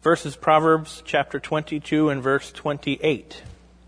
verse is Proverbs chapter 22 and verse 28.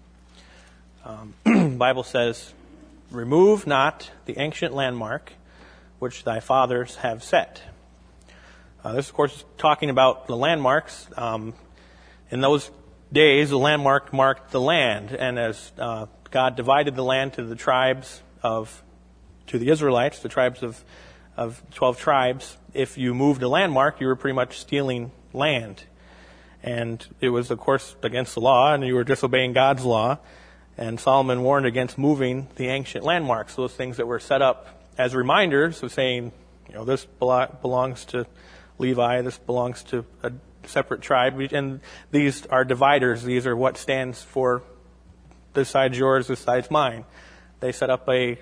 The Bible says, "Remove not the ancient landmark which thy fathers have set." This, of course, is talking about the landmarks. In those days, the landmark marked the land, and as God divided the land to the tribes to the Israelites, the tribes of 12 tribes, if you moved a landmark, you were pretty much stealing land. And it was, of course, against the law, and you were disobeying God's law. And Solomon warned against moving the ancient landmarks, those things that were set up as reminders of saying, this belongs to Levi, this belongs to a separate tribe, and these are dividers. These are what stands for this side's yours, this side's mine. They set up a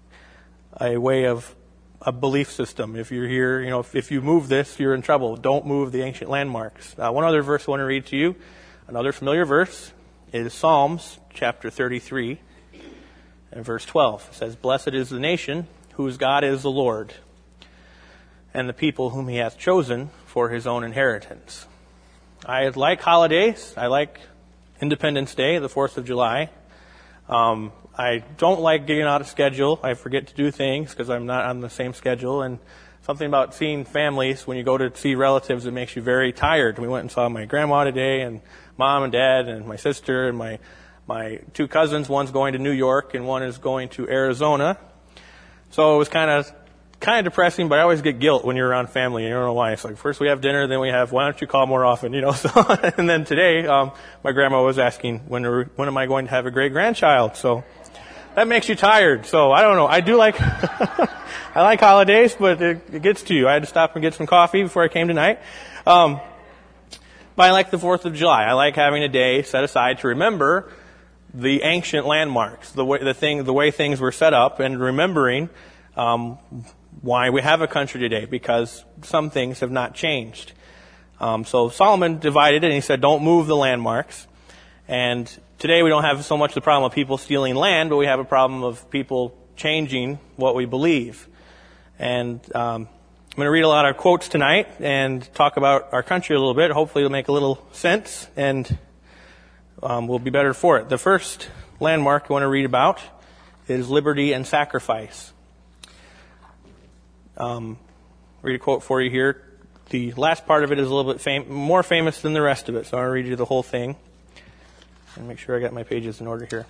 way of a belief system. If you're here, if you move this, you're in trouble. Don't move the ancient landmarks. One other verse I want to read to you, another familiar verse, is Psalms chapter 33 and verse 12. It says, "Blessed is the nation whose God is the Lord, and the people whom he hath chosen for his own inheritance." I like holidays. I like Independence Day, the 4th of July. I don't like getting out of schedule. I forget to do things because I'm not on the same schedule. And something about seeing families, when you go to see relatives, it makes you very tired. We went and saw my grandma today, and mom and dad, and my sister, and my two cousins. One's going to New York, and one is going to Arizona. So it was kind of depressing, but I always get guilt when you're around family. You don't know why. It's like, first we have dinner, then we have, why don't you call more often, So, and then today, my grandma was asking, when am I going to have a great-grandchild? So that makes you tired. So I don't know. I do like, I like holidays, but it gets to you. I had to stop and get some coffee before I came tonight. But I like the 4th of July. I like having a day set aside to remember the ancient landmarks, the way things were set up, and remembering, why we have a country today, because some things have not changed. So Solomon divided it, and he said, don't move the landmarks. And today we don't have so much the problem of people stealing land, but we have a problem of people changing what we believe. And I'm going to read a lot of quotes tonight and talk about our country a little bit. Hopefully it'll make a little sense, and we'll be better for it. The first landmark I want to read about is liberty and sacrifice. Read a quote for you here. The last part of it is a little bit more famous than the rest of it, so I'll read you the whole thing and make sure I got my pages in order here.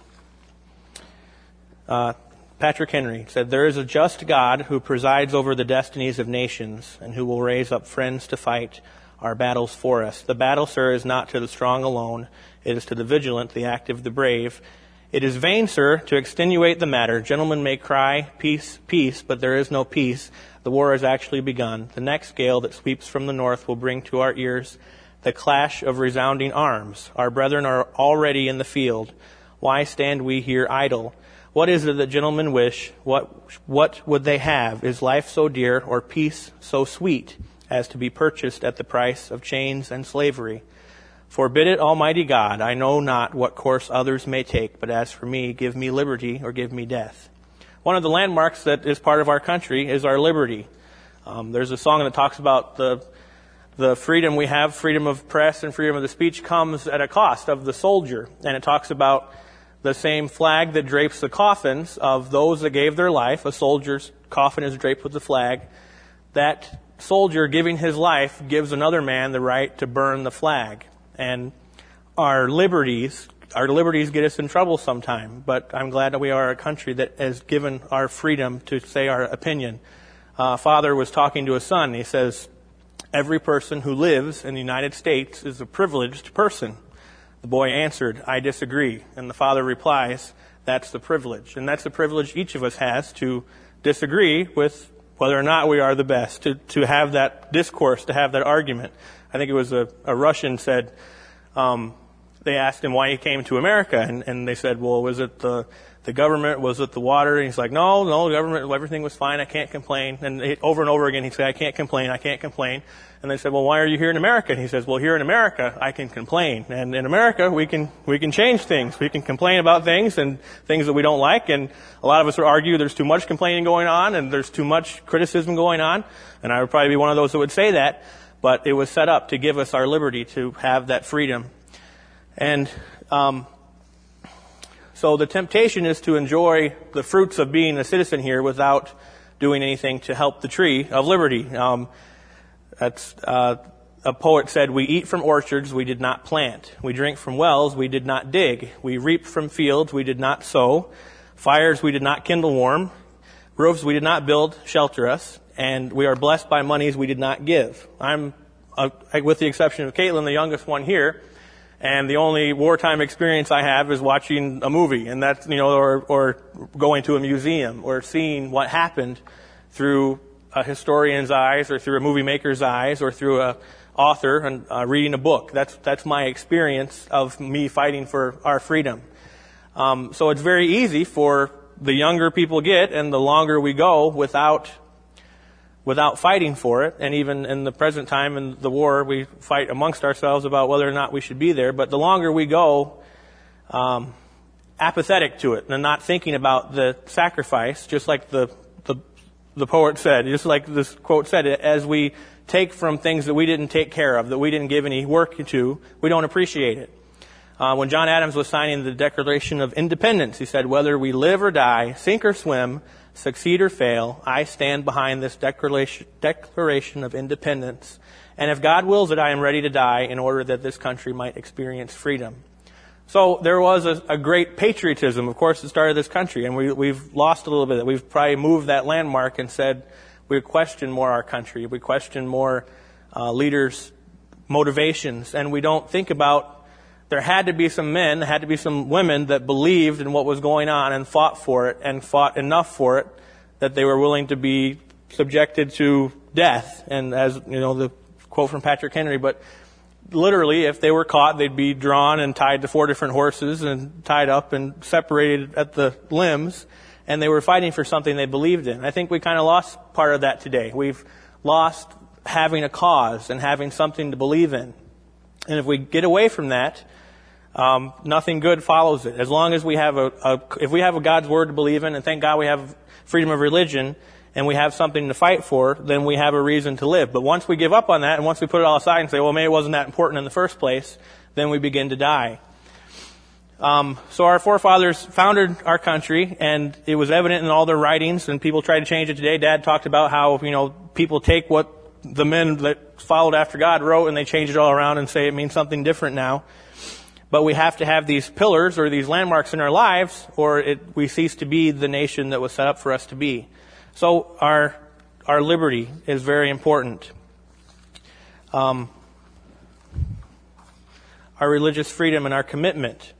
Patrick Henry said, "There is a just God who presides over the destinies of nations and who will raise up friends to fight our battles for us. The battle, sir, is not to the strong alone. It is to the vigilant, the active, the brave. It is vain, sir, to extenuate the matter. Gentlemen may cry, peace, peace, but there is no peace. The war has actually begun. The next gale that sweeps from the north will bring to our ears the clash of resounding arms. Our brethren are already in the field. Why stand we here idle? What is it that gentlemen wish? What would they have? Is life so dear, or peace so sweet, as to be purchased at the price of chains and slavery? Forbid it, Almighty God. I know not what course others may take, but as for me, give me liberty or give me death." One of the landmarks that is part of our country is our liberty. There's a song that talks about the freedom we have, freedom of press and freedom of the speech comes at a cost of the soldier. And it talks about the same flag that drapes the coffins of those that gave their life. A soldier's coffin is draped with the flag. That soldier giving his life gives another man the right to burn the flag. And our liberties get us in trouble sometime, but I'm glad that we are a country that has given our freedom to say our opinion. Father was talking to his son. He says, "Every person who lives in the United States is a privileged person." The boy answered, "I disagree." And the father replies, "That's the privilege." And that's the privilege each of us has, to disagree with whether or not we are the best, to have that discourse, to have that argument. I think it was a Russian said, they asked him why he came to America, and they said, well, was it the government, was it the water? And he's like, no, the government, everything was fine, I can't complain. And over again, he'd say, I can't complain. And they said, well, why are you here in America? And he says, well, here in America, I can complain. And in America, we can change things. We can complain about things and things that we don't like. And a lot of us would argue there's too much complaining going on and there's too much criticism going on. And I would probably be one of those that would say that. but it was set up to give us our liberty to have that freedom. And so the temptation is to enjoy the fruits of being a citizen here without doing anything to help the tree of liberty. A poet said, "We eat from orchards we did not plant. We drink from wells we did not dig. We reap from fields we did not sow. Fires we did not kindle warm. Roofs we did not build shelter us. And we are blessed by monies we did not give." I'm, with the exception of Caitlin, the youngest one here, and the only wartime experience I have is watching a movie, and that's, or going to a museum, or seeing what happened through a historian's eyes, or through a movie maker's eyes, or through a author and reading a book. That's my experience of me fighting for our freedom. So it's very easy for the younger people get, and the longer we go without fighting for it. And even in the present time in the war, we fight amongst ourselves about whether or not we should be there. But the longer we go apathetic to it and not thinking about the sacrifice, just like the poet said, just like this quote said, as we take from things that we didn't take care of, that we didn't give any work to, we don't appreciate it. When John Adams was signing the Declaration of Independence, he said, "Whether we live or die, sink or swim, succeed or fail, I stand behind this Declaration of Independence. And if God wills it, I am ready to die in order that this country might experience freedom." So there was a great patriotism, of course, that started this country, and we've lost a little bit. We've probably moved that landmark and said we question more our country. We question more leaders' motivations, and we don't think about there had to be some men, there had to be some women that believed in what was going on and fought for it, and fought enough for it that they were willing to be subjected to death. And as, the quote from Patrick Henry, but literally, if they were caught, they'd be drawn and tied to 4 different horses and tied up and separated at the limbs. And they were fighting for something they believed in. I think we kind of lost part of that today. We've lost having a cause and having something to believe in. And if we get away from that, nothing good follows it. As long as we have if we have a God's word to believe in, and thank God we have freedom of religion, and we have something to fight for, then we have a reason to live. But once we give up on that, and once we put it all aside and say, well, maybe it wasn't that important in the first place, then we begin to die. So our forefathers founded our country, and it was evident in all their writings, and people try to change it today. Dad talked about how, people take what the men that followed after God wrote, and they change it all around and say it means something different now. But we have to have these pillars or these landmarks in our lives, or we cease to be the nation that was set up for us to be. So our liberty is very important. Our religious freedom and our commitment.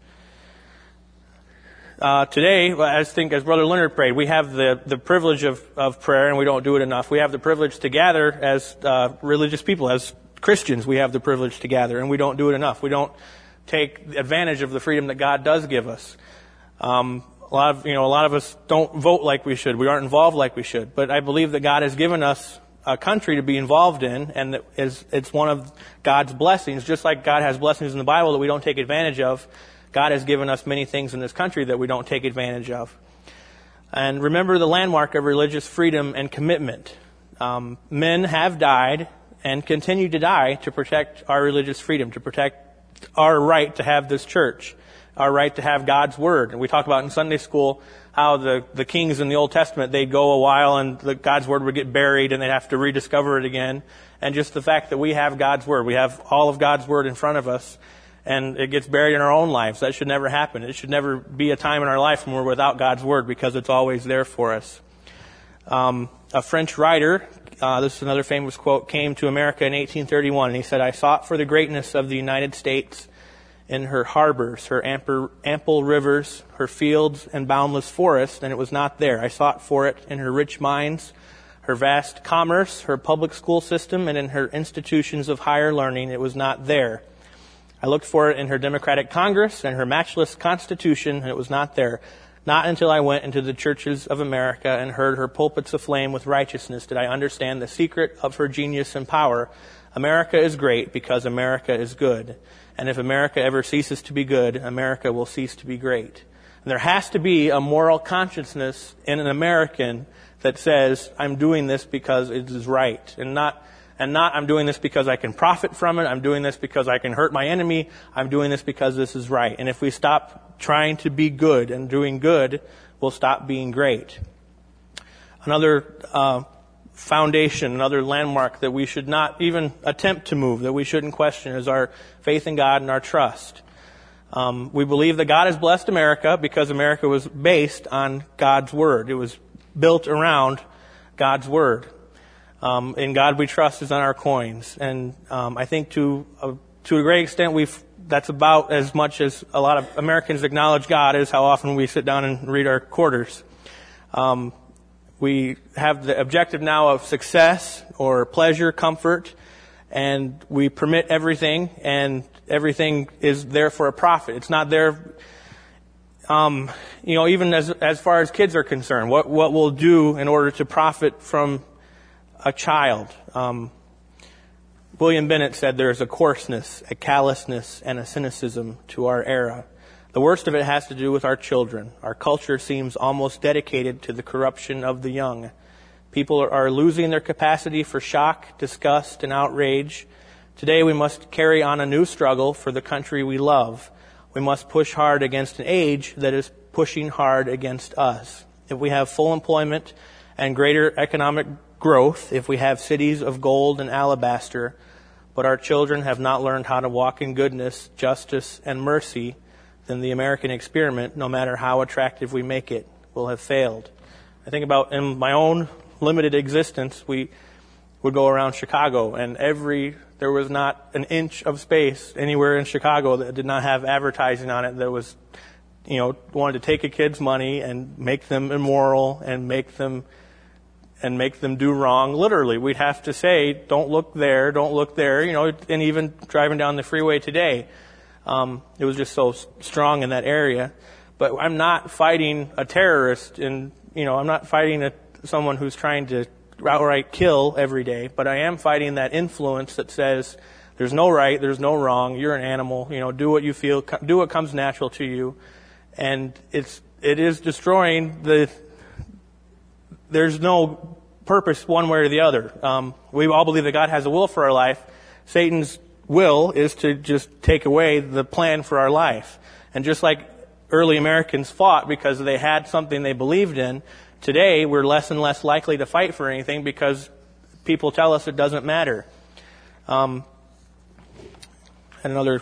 Today, as Brother Leonard prayed, we have the privilege of prayer, and we don't do it enough. We have the privilege to gather as religious people, as Christians. We have the privilege to gather, and we don't do it enough. We don't take advantage of the freedom that God does give us. A lot of us don't vote like we should. We aren't involved like we should. But I believe that God has given us a country to be involved in, and that it's one of God's blessings. Just like God has blessings in the Bible that we don't take advantage of, God has given us many things in this country that we don't take advantage of. And remember the landmark of religious freedom and commitment. Men have died and continue to die to protect our religious freedom, to protect our right to have this church, our right to have God's Word. And we talk about in Sunday school how the kings in the Old Testament, they'd go a while and God's Word would get buried and they'd have to rediscover it again. And just the fact that we have God's Word, we have all of God's Word in front of us, and it gets buried in our own lives. That should never happen. It should never be a time in our life when we're without God's Word, because it's always there for us. A French writer, this is another famous quote, came to America in 1831, and he said, "I sought for the greatness of the United States in her harbors, her ample rivers, her fields and boundless forests, and it was not there. I sought for it in her rich mines, her vast commerce, her public school system, and in her institutions of higher learning. It was not there. I looked for it in her democratic Congress and her matchless Constitution, and it was not there. Not until I went into the churches of America and heard her pulpits aflame with righteousness did I understand the secret of her genius and power. America is great because America is good. And if America ever ceases to be good, America will cease to be great." And there has to be a moral consciousness in an American that says, I'm doing this because it is right. And and not I'm doing this because I can profit from it, I'm doing this because I can hurt my enemy, I'm doing this because this is right. And if we stop trying to be good and doing good, we'll stop being great. Another foundation, another landmark that we should not even attempt to move, that we shouldn't question, is our faith in God and our trust. We believe that God has blessed America because America was based on God's Word. It was built around God's Word. In God we trust is on our coins. And I think to a great extent that's about as much as a lot of Americans acknowledge God is how often we sit down and read our quarters. We have the objective now of success or pleasure, comfort, and we permit everything, and everything is there for a profit. It's not there, even as far as kids are concerned, what we'll do in order to profit from a child. William Bennett said there's a coarseness, a callousness, and a cynicism to our era. The worst of it has to do with our children. Our culture seems almost dedicated to the corruption of the young. People are losing their capacity for shock, disgust, and outrage. Today we must carry on a new struggle for the country we love. We must push hard against an age that is pushing hard against us. If we have full employment and greater economic growth, if we have cities of gold and alabaster, but our children have not learned how to walk in goodness, justice, and mercy, then the American experiment, no matter how attractive we make it, will have failed. I think about in my own limited existence, we would go around Chicago, and there was not an inch of space anywhere in Chicago that did not have advertising on it that was, wanted to take a kid's money and make them immoral and make them do wrong. Literally, we'd have to say, don't look there, and even driving down the freeway today, it was just so strong in that area. But I'm not fighting a terrorist, I'm not fighting someone who's trying to outright kill every day, but I am fighting that influence that says there's no right, there's no wrong, you're an animal, do what you feel, do what comes natural to you. And it is destroying there's no purpose one way or the other. We all believe that God has a will for our life. Satan's will is to just take away the plan for our life. And just like early Americans fought because they had something they believed in, today we're less and less likely to fight for anything because people tell us it doesn't matter. And another,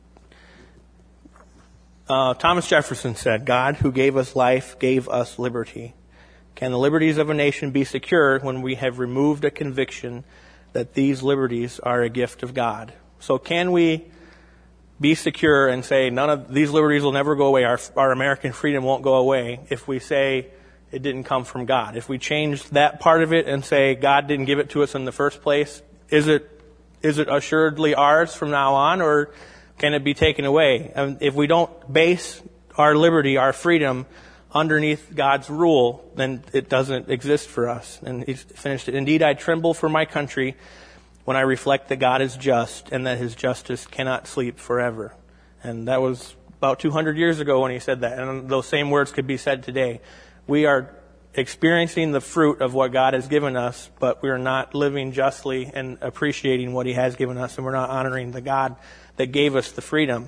Thomas Jefferson said, God, who gave us life, gave us liberty. Can the liberties of a nation be secure when we have removed a conviction that these liberties are a gift of God? So can we be secure and say none of these liberties will never go away, our American freedom won't go away, if we say it didn't come from God? If we change that part of it and say God didn't give it to us in the first place, is it assuredly ours from now on, or can it be taken away? And if we don't base our liberty, our freedom, underneath God's rule, then it doesn't exist for us. And he finished it. Indeed, I tremble for my country when I reflect that God is just and that his justice cannot sleep forever. And that was about 200 years ago when he said that. And those same words could be said today. We are experiencing the fruit of what God has given us, but we are not living justly and appreciating what he has given us, and we're not honoring the God that gave us the freedom.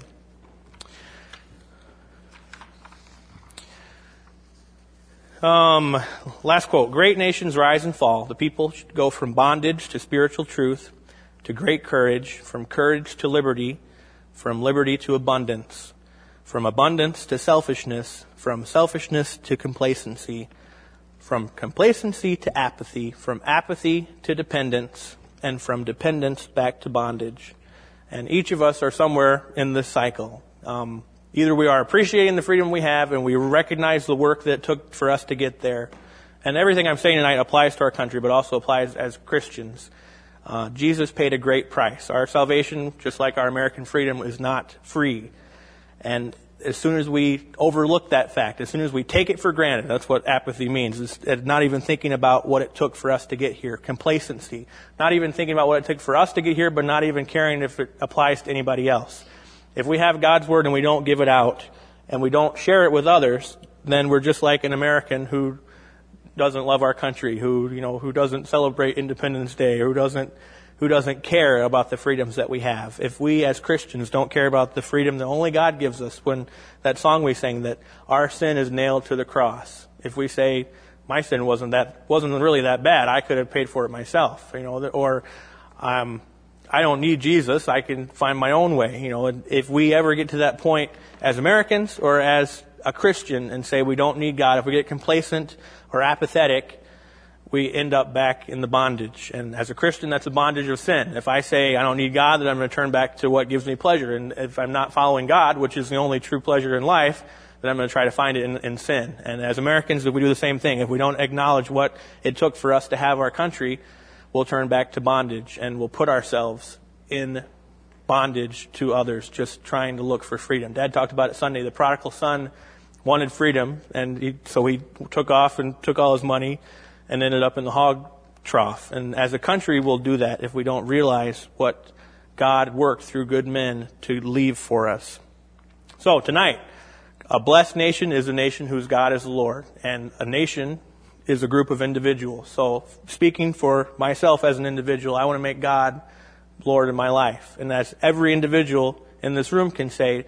Last quote. Great nations rise and fall. The people should go from bondage to spiritual truth, to great courage, from courage to liberty, from liberty to abundance, from abundance to selfishness, from selfishness to complacency, from complacency to apathy, from apathy to dependence, and from dependence back to bondage. And each of us are somewhere in this cycle. Either we are appreciating the freedom we have and we recognize the work that it took for us to get there. And everything I'm saying tonight applies to our country, but also applies as Christians. Jesus paid a great price. Our salvation, just like our American freedom, is not free. And as soon as we overlook that fact, as soon as we take it for granted, that's what apathy means. It's not even thinking about what it took for us to get here. Complacency. Not even thinking about what it took for us to get here, but not even caring if it applies to anybody else. If we have God's Word and we don't give it out and we don't share it with others, then we're just like an American who doesn't love our country, who doesn't celebrate Independence Day, or who doesn't who doesn't care about the freedoms that we have. If we as Christians don't care about the freedom that only God gives us, when that song we sang that our sin is nailed to the cross, if we say my sin wasn't really that bad, I could have paid for it myself, or I don't need Jesus, I can find my own way. If we ever get to that point as Americans or as a Christian and say we don't need God, if we get complacent or apathetic, we end up back in the bondage. And as a Christian, that's a bondage of sin. If I say I don't need God, then I'm going to turn back to what gives me pleasure. And if I'm not following God, which is the only true pleasure in life, then I'm going to try to find it in sin. And as Americans, if we do the same thing, if we don't acknowledge what it took for us to have our country, we'll turn back to bondage and we'll put ourselves in bondage to others, just trying to look for freedom. Dad talked about it Sunday. The prodigal son wanted freedom, and so he took off and took all his money and ended up in the hog trough. And as a country, we'll do that if we don't realize what God worked through good men to leave for us. So tonight, a blessed nation is a nation whose God is the Lord, and a nation is a group of individuals. So speaking for myself as an individual, I want to make God Lord in my life. And as every individual in this room can say,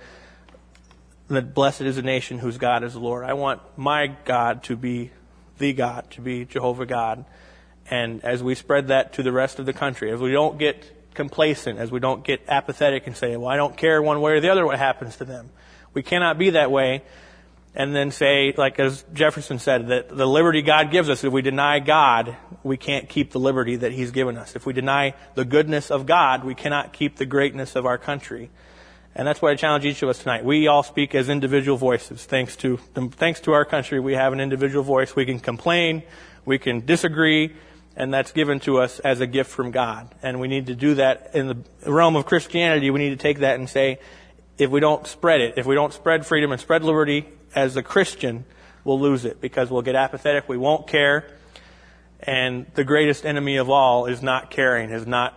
that blessed is a nation whose God is the Lord. I want my God to be the God, to be Jehovah God. And as we spread that to the rest of the country, as we don't get complacent, as we don't get apathetic and say, well, I don't care one way or the other what happens to them. We cannot be that way and then say, like as Jefferson said, that the liberty God gives us, if we deny God, we can't keep the liberty that He's given us. If we deny the goodness of God, we cannot keep the greatness of our country. And that's why I challenge each of us tonight. We all speak as individual voices. Thanks to our country, we have an individual voice. We can complain, we can disagree, and that's given to us as a gift from God. And we need to do that in the realm of Christianity. We need to take that and say, if we don't spread it, if we don't spread freedom and spread liberty as a Christian, we'll lose it because we'll get apathetic, we won't care. And the greatest enemy of all is not caring, is not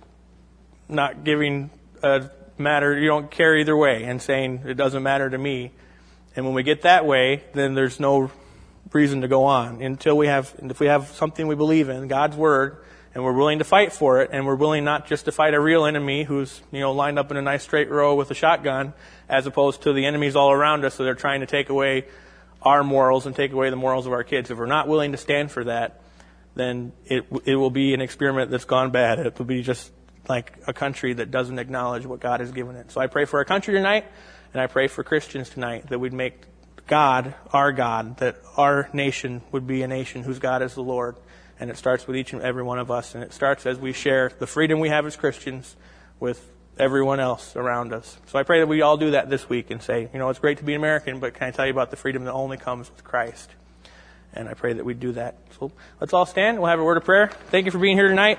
giving a matter, you don't care either way, and saying it doesn't matter to me. And when we get that way, then there's no reason to go on if we have something we believe in, God's Word, and we're willing to fight for it, and we're willing not just to fight a real enemy who's lined up in a nice straight row with a shotgun, as opposed to the enemies all around us that are trying to take away our morals and take away the morals of our kids. If we're not willing to stand for that, then it will be an experiment that's gone bad. It will be just like a country that doesn't acknowledge what God has given it. So I pray for our country tonight, and I pray for Christians tonight that we'd make God our God, that our nation would be a nation whose God is the Lord. And it starts with each and every one of us, and it starts as we share the freedom we have as Christians with everyone else around us. So I pray that we all do that this week and say, it's great to be an American, but can I tell you about the freedom that only comes with Christ? And I pray that we do that. So let's all stand. We'll have a word of prayer. Thank you for being here tonight.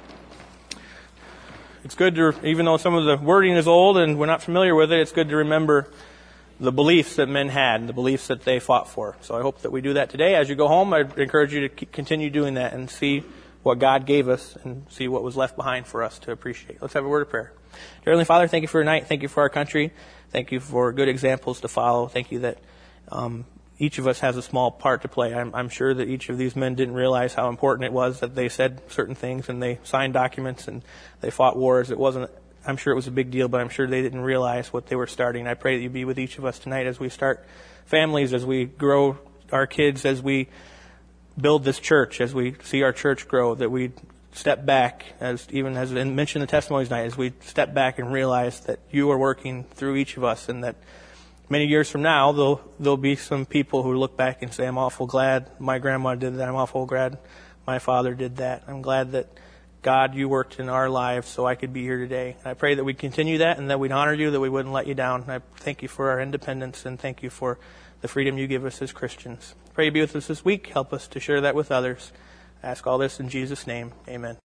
It's good to, even though some of the wording is old and we're not familiar with it, it's good to remember the beliefs that men had, the beliefs that they fought for. So I hope that we do that today. As you go home, I encourage you to continue doing that and see what God gave us and see what was left behind for us to appreciate. Let's have a word of prayer. Dear Heavenly Father, thank you for tonight. Thank you for our country. Thank you for good examples to follow. Thank you that each of us has a small part to play. I'm sure that each of these men didn't realize how important it was that they said certain things and they signed documents and they fought wars. I'm sure it was a big deal, but I'm sure they didn't realize what they were starting. I pray that you be with each of us tonight as we start families, as we grow our kids, as we build this church, as we see our church grow, that we step back, as mentioned in the testimonies tonight, as we step back and realize that you are working through each of us, and that many years from now, there'll be some people who look back and say, I'm awful glad my grandma did that. I'm awful glad my father did that. I'm glad that God, you worked in our lives so I could be here today. And I pray that we'd continue that and that we'd honor you, that we wouldn't let you down. And I thank you for our independence and thank you for the freedom you give us as Christians. Pray you be with us this week. Help us to share that with others. I ask all this in Jesus' name. Amen.